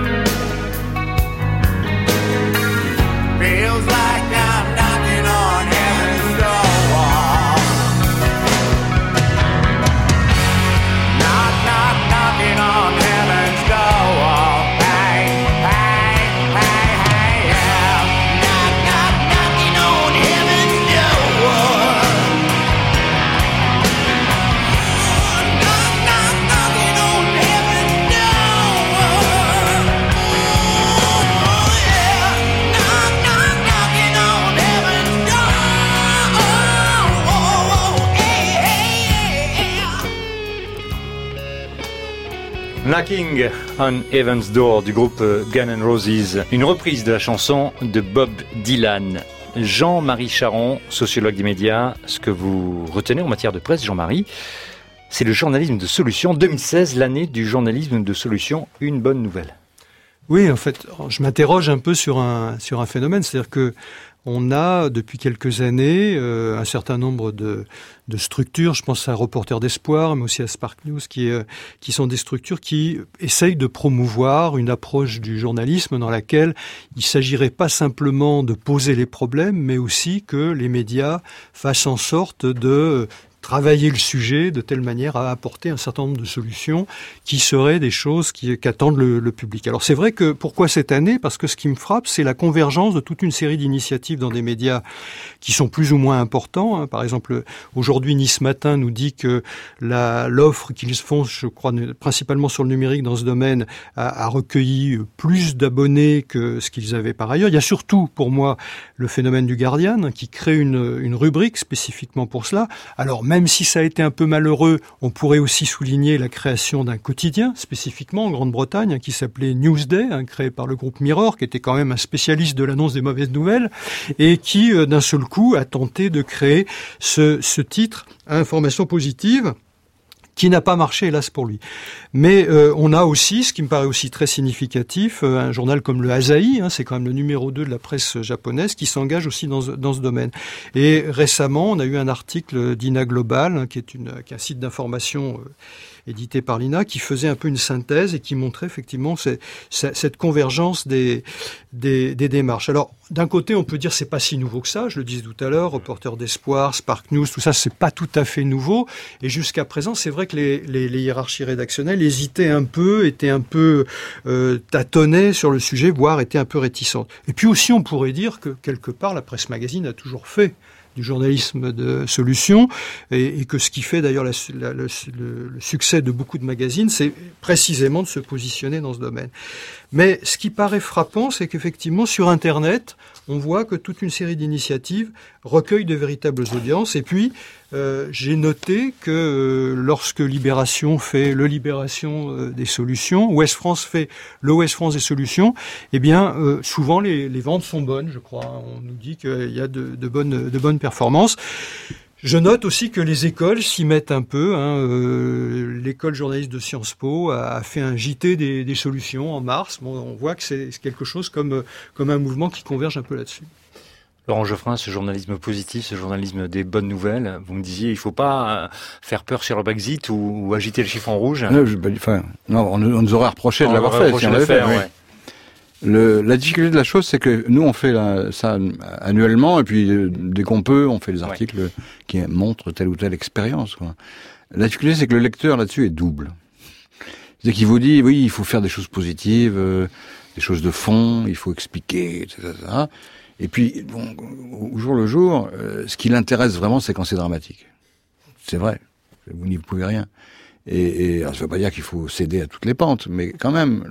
Feels like I'm knocking on heaven's door. Knock, knock, knocking on heaven's door. Hey, hey, hey, hey, yeah. Knock, knock, knocking on heaven's door. Knock, knock, knocking on heaven's door. Oh, yeah. Knock, knock, knocking on heaven's door. Oh, hey, hey, yeah. Knocking on Heaven's Door du groupe Guns N' Roses, une reprise de la chanson de Bob Dylan. Jean-Marie Charon, sociologue des médias, ce que vous retenez en matière de presse, Jean-Marie, c'est le journalisme de solution. 2016, l'année du journalisme de solution, une bonne nouvelle. Oui, en fait, je m'interroge un peu sur un phénomène, c'est-à-dire que on a depuis quelques années un certain nombre de structures, je pense à Reporters d'Espoir, mais aussi à Spark News, qui sont des structures qui essayent de promouvoir une approche du journalisme dans laquelle il ne s'agirait pas simplement de poser les problèmes, mais aussi que les médias fassent en sorte de travailler le sujet de telle manière à apporter un certain nombre de solutions qui seraient des choses qu'attendent le public. Alors c'est vrai que, pourquoi cette année? Parce que ce qui me frappe, c'est la convergence de toute une série d'initiatives dans des médias qui sont plus ou moins importants. Par exemple, aujourd'hui, Nice Matin nous dit que l'offre qu'ils font, je crois, principalement sur le numérique dans ce domaine, a recueilli plus d'abonnés que ce qu'ils avaient par ailleurs. Il y a surtout, pour moi, le phénomène du Guardian, qui crée une rubrique spécifiquement pour cela. Alors, même si ça a été un peu malheureux, on pourrait aussi souligner la création d'un quotidien, spécifiquement en Grande-Bretagne, qui s'appelait Newsday, créé par le groupe Mirror, qui était quand même un spécialiste de l'annonce des mauvaises nouvelles, et qui, d'un seul coup, a tenté de créer ce titre à information positive, qui n'a pas marché, hélas, pour lui. Mais on a aussi, ce qui me paraît aussi très significatif, un journal comme le Asahi, c'est quand même le numéro 2 de la presse japonaise, qui s'engage aussi dans ce domaine. Et récemment, on a eu un article d'INA Global, qui est un site d'information édité par l'INA, qui faisait un peu une synthèse et qui montrait effectivement cette convergence des démarches. Alors, d'un côté, on peut dire c'est pas si nouveau que ça, je le disais tout à l'heure, Reporters d'Espoir, Spark News, tout ça, c'est pas tout à fait nouveau. Et jusqu'à présent, c'est vrai que les hiérarchies rédactionnelles hésitaient un peu, étaient un peu tâtonnaient sur le sujet, voire étaient un peu réticentes. Et puis aussi, on pourrait dire que quelque part, la presse magazine a toujours fait du journalisme de solution, et que ce qui fait d'ailleurs le succès de beaucoup de magazines, c'est précisément de se positionner dans ce domaine. Mais ce qui paraît frappant, c'est qu'effectivement, sur Internet, on voit que toute une série d'initiatives recueillent de véritables audiences. Et puis, j'ai noté que lorsque Libération fait le Libération des solutions, Ouest France fait le Ouest France des solutions, eh bien, souvent les ventes sont bonnes, je crois. On nous dit qu'il y a de bonnes performances. Je note aussi que les écoles s'y mettent un peu. L'école journaliste de Sciences Po a fait un JT des solutions en mars. Bon, on voit que c'est quelque chose comme un mouvement qui converge un peu là-dessus. Laurent Geoffrin, ce journalisme positif, ce journalisme des bonnes nouvelles, vous me disiez, il ne faut pas faire peur sur le Brexit ou agiter le chiffre en rouge. Non, on nous aurait reproché de l'avoir fait. Si on l'avait fait, oui. La difficulté de la chose, c'est que nous, on fait ça annuellement, et puis dès qu'on peut, on fait des articles qui montrent telle ou telle expérience. La difficulté, c'est que le lecteur, là-dessus, est double. C'est-à-dire qu'il vous dit, oui, il faut faire des choses positives, des choses de fond, il faut expliquer, etc. Et puis, bon, au jour le jour, ce qui l'intéresse vraiment, c'est quand c'est dramatique. C'est vrai, vous n'y pouvez rien. Et alors, ça ne veut pas dire qu'il faut céder à toutes les pentes, mais quand même,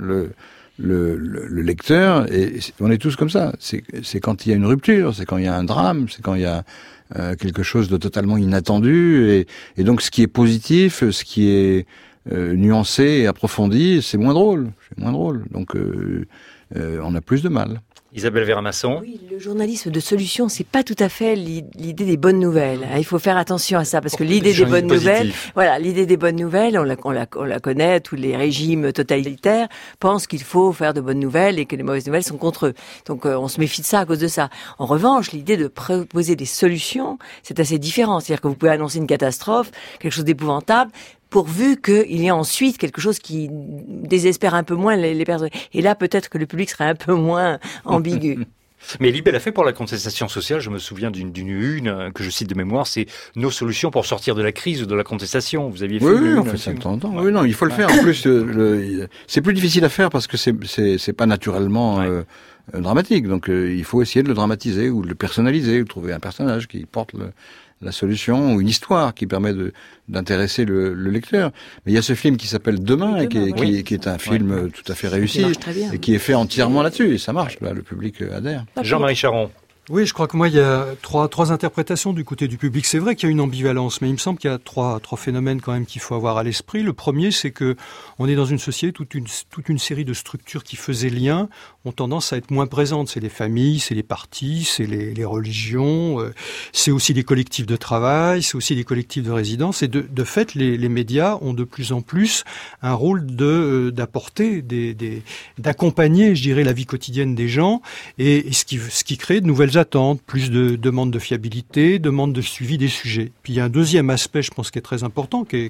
le lecteur, et on est tous comme ça, c'est quand il y a une rupture, c'est quand il y a un drame, c'est quand il y a quelque chose de totalement inattendu, et donc ce qui est positif, ce qui est nuancé et approfondi, c'est moins drôle. Donc on a plus de mal. Isabelle Véramasson. Oui, le journalisme de solution, c'est pas tout à fait l'idée des bonnes nouvelles. Il faut faire attention à ça, parce que l'idée des bonnes nouvelles, l'idée des bonnes nouvelles, on la connaît, tous les régimes totalitaires pensent qu'il faut faire de bonnes nouvelles et que les mauvaises nouvelles sont contre eux. Donc on se méfie de ça à cause de ça. En revanche, l'idée de proposer des solutions, c'est assez différent. C'est-à-dire que vous pouvez annoncer une catastrophe, quelque chose d'épouvantable, pourvu qu'il y ait ensuite quelque chose qui désespère un peu moins les personnes. Et là, peut-être que le public serait un peu moins ambigu. Mais Libé l'a fait pour la contestation sociale. Je me souviens d'une une que je cite de mémoire, c'est nos solutions pour sortir de la crise ou de la contestation. Vous aviez fait Oui, on fait ça de temps en temps. Oui, non, il faut le faire. En plus, c'est plus difficile à faire parce que c'est pas naturellement dramatique. Donc, il faut essayer de le dramatiser ou de le personnaliser, ou trouver un personnage qui porte la solution, ou une histoire qui permet d'intéresser le lecteur. Mais il y a ce film qui s'appelle Demain, qui est un film tout à fait réussi, et qui est fait entièrement là-dessus, et ça marche, là, le public adhère. Jean-Marie Charon. Oui, je crois que moi, il y a trois interprétations du côté du public. C'est vrai qu'il y a une ambivalence, mais il me semble qu'il y a trois phénomènes quand même qu'il faut avoir à l'esprit. Le premier, c'est que on est dans une société, toute une série de structures qui faisaient lien ont tendance à être moins présentes. C'est les familles, c'est les partis, c'est les religions, c'est aussi les collectifs de travail, c'est aussi les collectifs de résidence. Et de fait, les médias ont de plus en plus un rôle d'apporter, d'accompagner, je dirais, la vie quotidienne des gens, et ce qui crée de nouvelles attentes, plus de demandes de fiabilité, demandes de suivi des sujets. Puis il y a un deuxième aspect, je pense, qui est très important, qui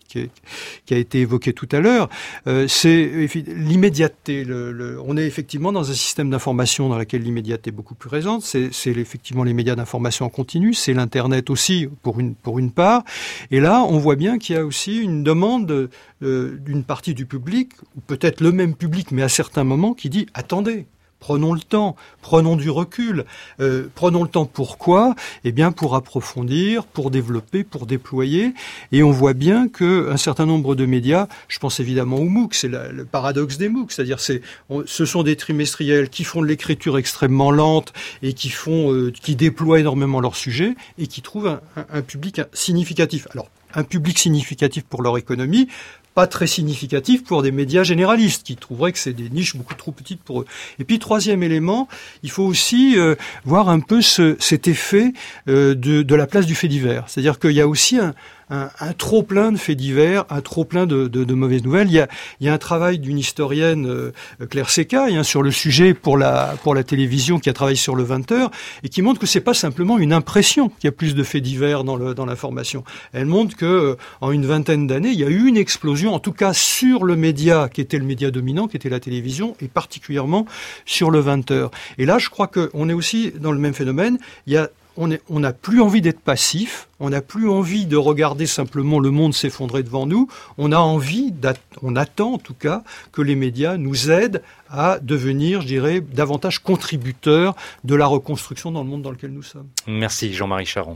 a été évoqué tout à l'heure, c'est l'immédiateté. On est effectivement dans un système d'information dans lequel l'immédiateté est beaucoup plus présente. C'est effectivement les médias d'information en continu, c'est l'Internet aussi, pour une part. Et là, on voit bien qu'il y a aussi une demande d'une partie du public, ou peut-être le même public, mais à certains moments, qui dit « Attendez ». Prenons le temps, prenons du recul. Prenons le temps pourquoi ? Eh bien pour approfondir, pour développer, pour déployer. Et on voit bien qu'un certain nombre de médias, je pense évidemment aux MOOC, c'est le paradoxe des MOOC, c'est-à-dire ce sont des trimestriels qui font de l'écriture extrêmement lente et qui déploient énormément leur sujet et qui trouvent un public significatif. Alors, un public significatif pour leur économie, pas très significatif pour des médias généralistes qui trouveraient que c'est des niches beaucoup trop petites pour eux. Et puis troisième élément, il faut aussi voir un peu cet effet de la place du fait divers. C'est-à-dire qu'il y a aussi un trop plein de faits divers, un trop plein de mauvaises nouvelles. Il y a un travail d'une historienne, Claire Secaille, sur le sujet pour la télévision, qui a travaillé sur le 20h, et qui montre que c'est pas simplement une impression qu'il y a plus de faits divers dans l'information. Elle montre que en une vingtaine d'années, il y a eu une explosion, en tout cas sur le média qui était le média dominant, qui était la télévision, et particulièrement sur le 20h. Et là, je crois qu'on est aussi dans le même phénomène. On n'a plus envie d'être passif, on n'a plus envie de regarder simplement le monde s'effondrer devant nous, on attend en tout cas que les médias nous aident à devenir, je dirais, davantage contributeurs de la reconstruction dans le monde dans lequel nous sommes. Merci Jean-Marie Charon.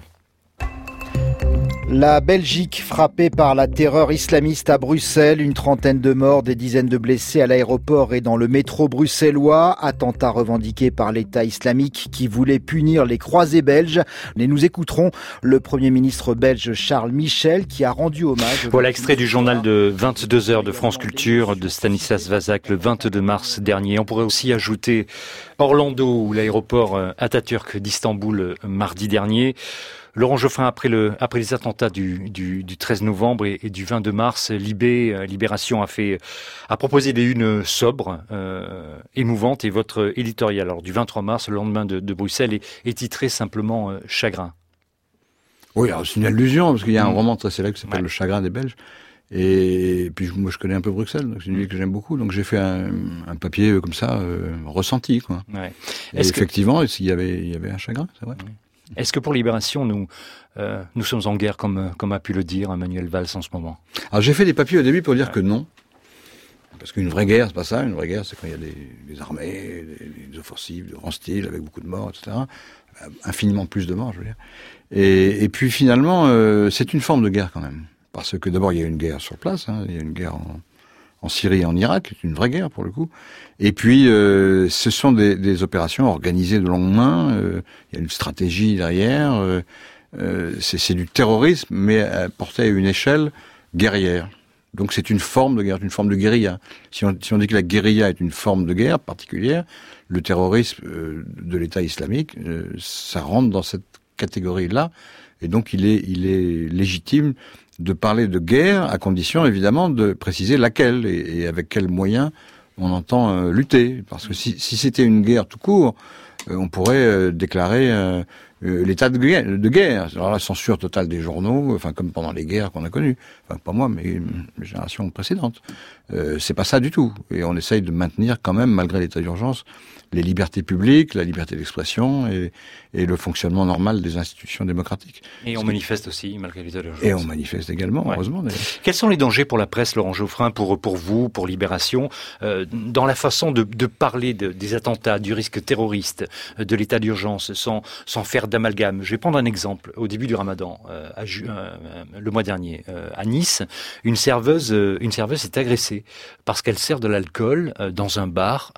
La Belgique frappée par la terreur islamiste à Bruxelles, une trentaine de morts, des dizaines de blessés à l'aéroport et dans le métro bruxellois, attentat revendiqué par l'État islamique qui voulait punir les croisés belges. Et nous écouterons le Premier ministre belge Charles Michel qui a rendu hommage. Voilà extrait du journal de 22 heures de France Culture de Stanislas Vazak le 22 mars dernier. On pourrait aussi ajouter Orlando ou l'aéroport Atatürk d'Istanbul mardi dernier. Laurent Geoffrin, après les attentats du 13 novembre et du 22 mars, Libération a proposé des unes sobres, émouvantes, et votre éditorial alors du 23 mars, le lendemain de Bruxelles, est titré simplement Chagrin. Oui, alors c'est une allusion, parce qu'il y a un roman très célèbre qui s'appelle Le Chagrin des Belges. Et puis moi je connais un peu Bruxelles, donc c'est une ville que j'aime beaucoup, donc j'ai fait un papier comme ça, ressenti, quoi. Ouais. Et effectivement, il y avait un chagrin, c'est vrai. Est-ce que pour Libération, nous sommes en guerre, comme a pu le dire Manuel Valls en ce moment ? Alors j'ai fait des papiers au début pour dire que non. Parce qu'une vraie guerre, c'est pas ça. Une vraie guerre, c'est quand il y a des armées, des offensives de grand style, avec beaucoup de morts, etc. Infiniment plus de morts, je veux dire. Et puis finalement, c'est une forme de guerre quand même. Parce que d'abord, il y a une guerre sur place, il y a une guerre en Syrie et en Irak, c'est une vraie guerre pour le coup. Et puis, ce sont des opérations organisées de longue main, il y a une stratégie derrière, c'est du terrorisme, mais porté à une échelle guerrière. Donc c'est une forme de guerre, une forme de guérilla. Si on dit que la guérilla est une forme de guerre particulière, le terrorisme de l'État islamique, ça rentre dans cette catégorie-là, et donc il est légitime de parler de guerre, à condition évidemment de préciser laquelle et avec quels moyens on entend lutter. Parce que si c'était une guerre tout court, on pourrait déclarer l'état de guerre. Alors la censure totale des journaux, enfin comme pendant les guerres qu'on a connues. Enfin pas moi, mais les générations précédentes. C'est pas ça du tout. Et on essaye de maintenir quand même, malgré l'état d'urgence, les libertés publiques, la liberté d'expression et le fonctionnement normal des institutions démocratiques. Et on manifeste aussi, malgré l'état d'urgence. Et on manifeste également, heureusement d'ailleurs. Quels sont les dangers pour la presse, Laurent Geoffrin, pour vous, pour Libération, dans la façon de parler des attentats, du risque terroriste, de l'état d'urgence, sans faire d'amalgame? Je vais prendre un exemple. Au début du Ramadan, le mois dernier, à Nice, une serveuse est agressée parce qu'elle sert de l'alcool dans un bar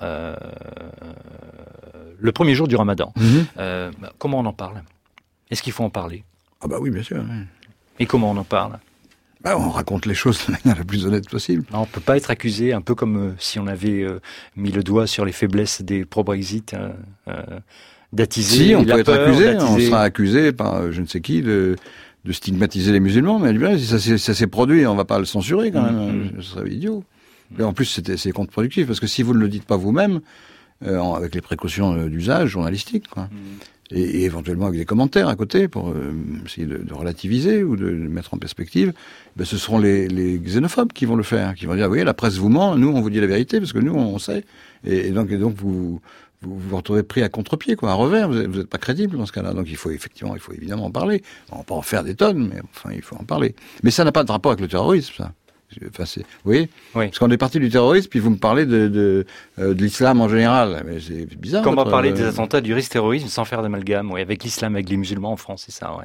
le premier jour du Ramadan. Comment on en parle? Est-ce qu'il faut en parler? Ah bah oui, bien sûr. Oui. Et comment on en parle? On raconte les choses de la manière la plus honnête possible. On ne peut pas être accusé, un peu comme si on avait mis le doigt sur les faiblesses des pro-Brexit, d'attiser si, on la peut peur, être accusé, d'attiser... on sera accusé par je ne sais qui de stigmatiser les musulmans, mais si ça s'est produit, on ne va pas le censurer quand même, ce serait idiot. Et en plus, c'est contre-productif, parce que si vous ne le dites pas vous-même, avec les précautions d'usage journalistique, quoi. Et éventuellement avec des commentaires à côté pour essayer de relativiser ou de mettre en perspective, ce seront les xénophobes qui vont le faire, qui vont dire, vous voyez, la presse vous ment, nous on vous dit la vérité, parce que nous on sait, et donc vous vous retrouvez pris à contre-pied, quoi, à revers, vous n'êtes pas crédible dans ce cas-là, donc il faut évidemment en parler. On va pas en faire des tonnes, mais enfin il faut en parler. Mais ça n'a pas de rapport avec le terrorisme, ça. Enfin, vous voyez, parce qu'on est parti du terrorisme, puis vous me parlez de l'islam en général. Mais c'est bizarre. Comment parler des attentats du risque terrorisme sans faire d'amalgame, avec l'islam, avec les musulmans en France, c'est ça,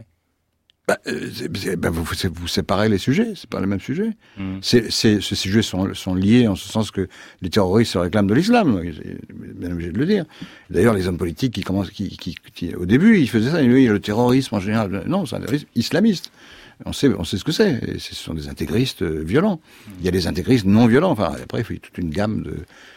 vous séparez les sujets, c'est pas le même sujet. Ces sujets sont liés en ce sens que les terroristes se réclament de l'islam, bien obligé de le dire. D'ailleurs, les hommes politiques qui au début, ils faisaient ça, oui, le terrorisme en général, non, c'est un terrorisme islamiste. On sait ce que c'est. Et ce sont des intégristes violents. Il y a des intégristes non violents. Enfin, après, il faut toute une gamme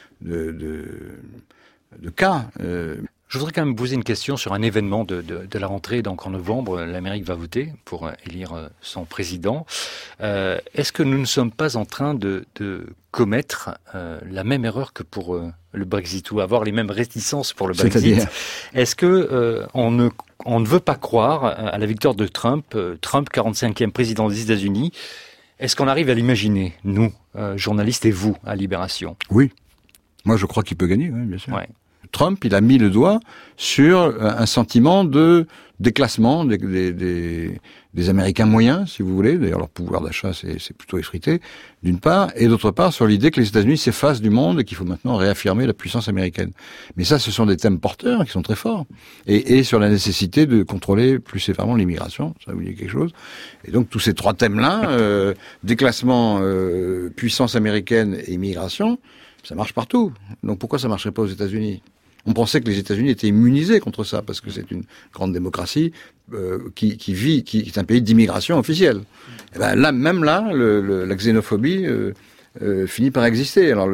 de cas. Je voudrais quand même poser une question sur un événement de la rentrée. Donc en novembre, l'Amérique va voter pour élire son président. Est-ce que nous ne sommes pas en train de commettre la même erreur que pour le Brexit, ou avoir les mêmes réticences pour le Brexit? Est-ce que on ne veut pas croire à la victoire de Trump, 45e président des États-Unis? Est-ce qu'on arrive à l'imaginer, nous, journalistes, et vous, à Libération? Oui. Moi, je crois qu'il peut gagner, oui, bien sûr. Trump, il a mis le doigt sur un sentiment de déclassement des Américains moyens, si vous voulez. D'ailleurs, leur pouvoir d'achat, c'est plutôt effrité, d'une part. Et d'autre part, sur l'idée que les États-Unis s'effacent du monde et qu'il faut maintenant réaffirmer la puissance américaine. Mais ça, ce sont des thèmes porteurs qui sont très forts. Et sur la nécessité de contrôler plus sévèrement l'immigration, ça vous dit quelque chose. Et donc, tous ces trois thèmes-là, déclassement, puissance américaine et immigration, ça marche partout. Donc pourquoi ça marcherait pas aux États-Unis? On pensait que les États-Unis étaient immunisés contre ça, parce que c'est une grande démocratie qui est un pays d'immigration officielle. Et ben là, même là, la xénophobie finit par exister. Alors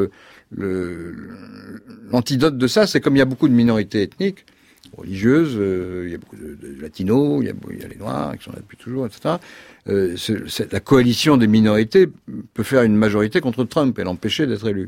l'antidote de ça, c'est comme il y a beaucoup de minorités ethniques, religieuses, il y a beaucoup de latinos, il y a les noirs qui sont là depuis toujours, etc. La coalition des minorités peut faire une majorité contre Trump et l'empêcher d'être élu.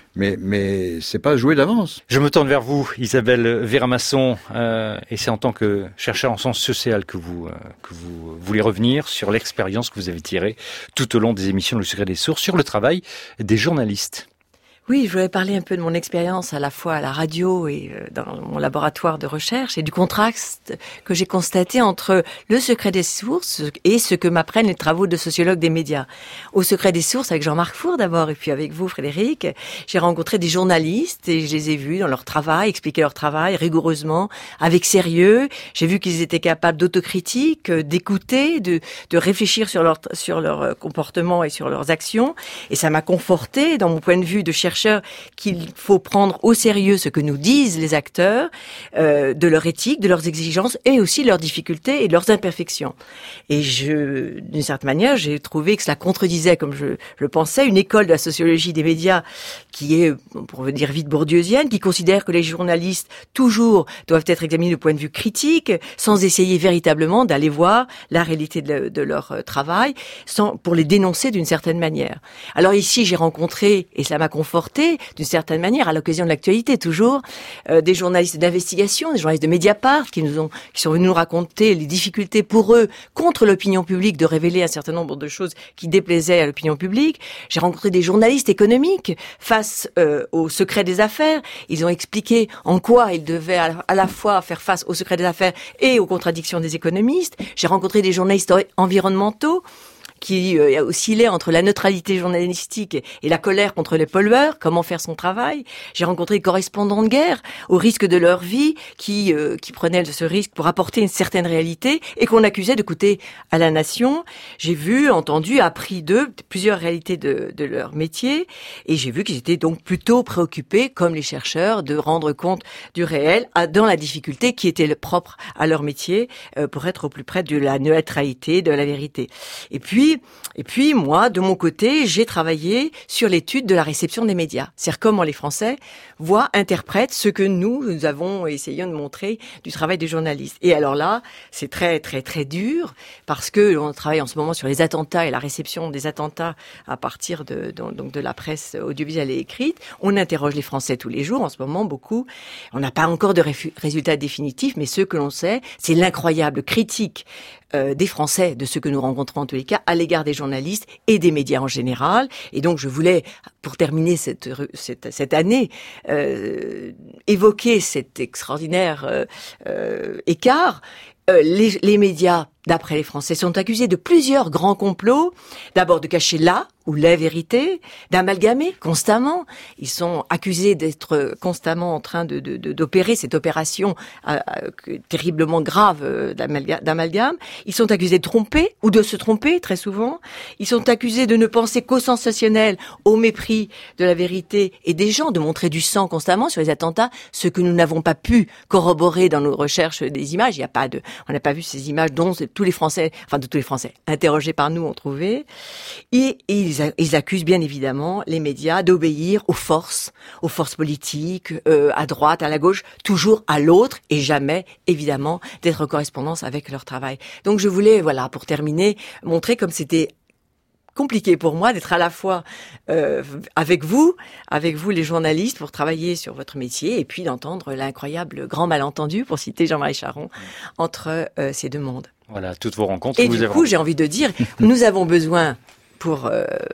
Mais c'est pas joué d'avance. Je me tourne vers vous, Isabelle Véramasson, et c'est en tant que chercheur en sciences sociales que vous voulez revenir sur l'expérience que vous avez tirée tout au long des émissions Le Secret des Sources sur le travail des journalistes. Oui, je voulais parler un peu de mon expérience à la fois à la radio et dans mon laboratoire de recherche et du contraste que j'ai constaté entre le secret des sources et ce que m'apprennent les travaux de sociologues des médias. Au secret des sources, avec Jean-Marc Four d'abord et puis avec vous, Frédéric, j'ai rencontré des journalistes et je les ai vus dans leur travail, expliquer leur travail rigoureusement, avec sérieux. J'ai vu qu'ils étaient capables d'autocritique, d'écouter, de réfléchir sur leur comportement et sur leurs actions. Et ça m'a conforté dans mon point de vue de chercheur qu'il faut prendre au sérieux ce que nous disent les acteurs, de leur éthique, de leurs exigences et aussi de leurs difficultés et de leurs imperfections. Et d'une certaine manière, j'ai trouvé que cela contredisait, comme je pensais, une école de la sociologie des médias qui est, pour dire vite, bourdieusienne, qui considère que les journalistes toujours doivent être examinés du point de vue critique, sans essayer véritablement d'aller voir la réalité de leur travail, pour les dénoncer d'une certaine manière. Alors ici, j'ai rencontré, et ça m'a conforté, d'une certaine manière, à l'occasion de l'actualité toujours, des journalistes d'investigation, des journalistes de Mediapart qui sont venus nous raconter les difficultés pour eux contre l'opinion publique de révéler un certain nombre de choses qui déplaisaient à l'opinion publique. J'ai rencontré des journalistes économiques face au secret des affaires. Ils ont expliqué en quoi ils devaient à la fois faire face au secret des affaires et aux contradictions des économistes. J'ai rencontré des journalistes environnementaux qui oscillait entre la neutralité journalistique et la colère contre les pollueurs, comment faire son travail. J'ai rencontré des correspondants de guerre au risque de leur vie qui prenaient ce risque pour apporter une certaine réalité et qu'on accusait de coûter à la nation. J'ai vu, entendu, appris d'eux plusieurs réalités de leur métier et j'ai vu qu'ils étaient donc plutôt préoccupés, comme les chercheurs, de rendre compte du réel dans la difficulté qui était propre à leur métier pour être au plus près de la neutralité, de la vérité. Et puis, moi, de mon côté, j'ai travaillé sur l'étude de la réception des médias. C'est-à-dire comment les Français interprètent ce que nous avons essayé de montrer du travail des journalistes. Et alors là, c'est très, très, très dur parce que on travaille en ce moment sur les attentats et la réception des attentats à partir de la presse audiovisuelle et écrite. On interroge les Français tous les jours, en ce moment, beaucoup. On n'a pas encore de résultats définitifs, mais ce que l'on sait, c'est l'incroyable critique des Français, de ce que nous rencontrons en tous les cas, à l'égard des journalistes et des médias en général. Et donc, je voulais, pour terminer cette année, évoquer cet extraordinaire écart. Les médias d'après les Français, sont accusés de plusieurs grands complots. D'abord de cacher la ou les vérités, d'amalgamer constamment. Ils sont accusés d'être constamment en train d'opérer cette opération terriblement grave d'amalgame. Ils sont accusés de tromper ou de se tromper très souvent. Ils sont accusés de ne penser qu'au sensationnel, au mépris de la vérité et des gens, de montrer du sang constamment sur les attentats, ce que nous n'avons pas pu corroborer dans nos recherches des images. On n'a pas vu ces images dont tous les Français interrogés par nous ont trouvé. Et ils accusent bien évidemment les médias d'obéir aux forces politiques, à droite, à la gauche, toujours à l'autre et jamais, évidemment, d'être en correspondance avec leur travail. Donc je voulais, pour terminer, montrer comme c'était compliqué pour moi d'être à la fois avec vous les journalistes, pour travailler sur votre métier et puis d'entendre l'incroyable grand malentendu, pour citer Jean-Marie Charon, entre ces deux mondes. Voilà, toutes vos rencontres. Et du coup, j'ai envie de dire, nous avons besoin, pour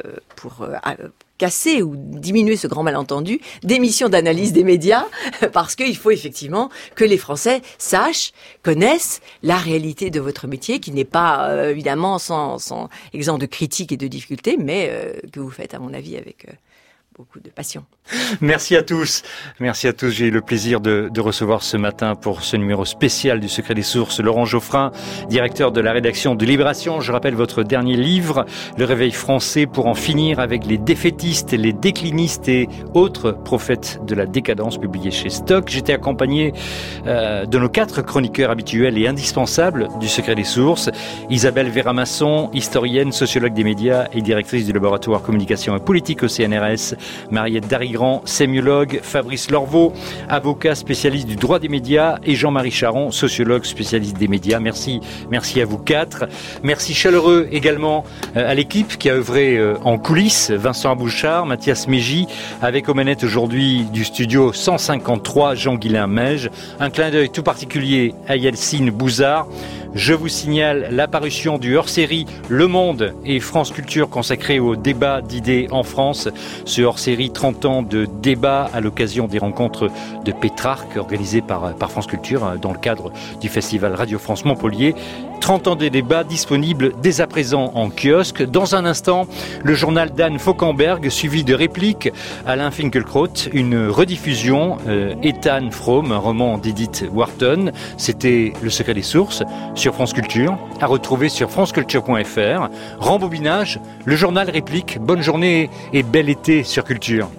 casser ou diminuer ce grand malentendu, d'émissions d'analyse des médias, parce qu'il faut effectivement que les Français connaissent la réalité de votre métier, qui n'est pas évidemment sans exempt de critiques et de difficultés, mais que vous faites, à mon avis, avec beaucoup de passion. Merci à tous. Merci à tous. J'ai eu le plaisir de recevoir ce matin pour ce numéro spécial du Secret des Sources Laurent Geoffrin, directeur de la rédaction de Libération. Je rappelle votre dernier livre, Le Réveil français, pour en finir avec les défaitistes, les déclinistes et autres prophètes de la décadence, publié chez Stock. J'étais accompagné de nos 4 chroniqueurs habituels et indispensables du Secret des Sources. Isabelle Véramasson, historienne, sociologue des médias et directrice du laboratoire communication et politique au CNRS. Mariette Darigrand, sémiologue, Fabrice Lorveau, avocat spécialiste du droit des médias, et Jean-Marie Charon, sociologue spécialiste des médias. Merci à vous 4. Merci chaleureux également à l'équipe qui a œuvré en coulisses, Vincent Abouchard, Mathias Mégy, avec aux manettes aujourd'hui du studio 153, Jean-Guilain Meige. Un clin d'œil tout particulier à Yelcine Bouzard. Je vous signale la parution du hors-série Le Monde et France Culture consacré au débat d'idées en France. Ce hors-série 30 ans de débat à l'occasion des rencontres de Pétrarque organisées par France Culture dans le cadre du festival Radio France Montpellier. 30 ans de débat disponibles dès à présent en kiosque. Dans un instant, le journal d'Anne Fauquemberg suivi de répliques Alain Finkielkraut, une rediffusion Ethan Frome, un roman d'Edith Wharton. C'était Le Secret des Sources sur France Culture, à retrouver sur franceculture.fr. Rembobinage, le journal réplique. Bonne journée et bel été sur Culture.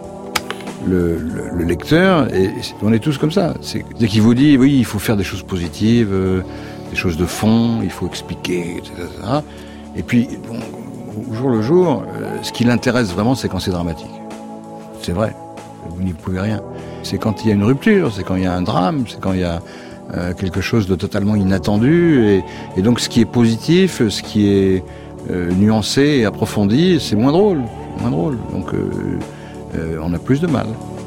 Le lecteur, on est tous comme ça. C'est qu'il vous dit, oui, il faut faire des choses positives, des choses de fond, il faut expliquer, etc. Et puis, au jour le jour, ce qui l'intéresse vraiment, c'est quand c'est dramatique. C'est vrai, vous n'y pouvez rien. C'est quand il y a une rupture, c'est quand il y a un drame, c'est quand il y a quelque chose de totalement inattendu. Et donc, ce qui est positif, ce qui est nuancé et approfondi, c'est moins drôle. Donc, on a plus de mal.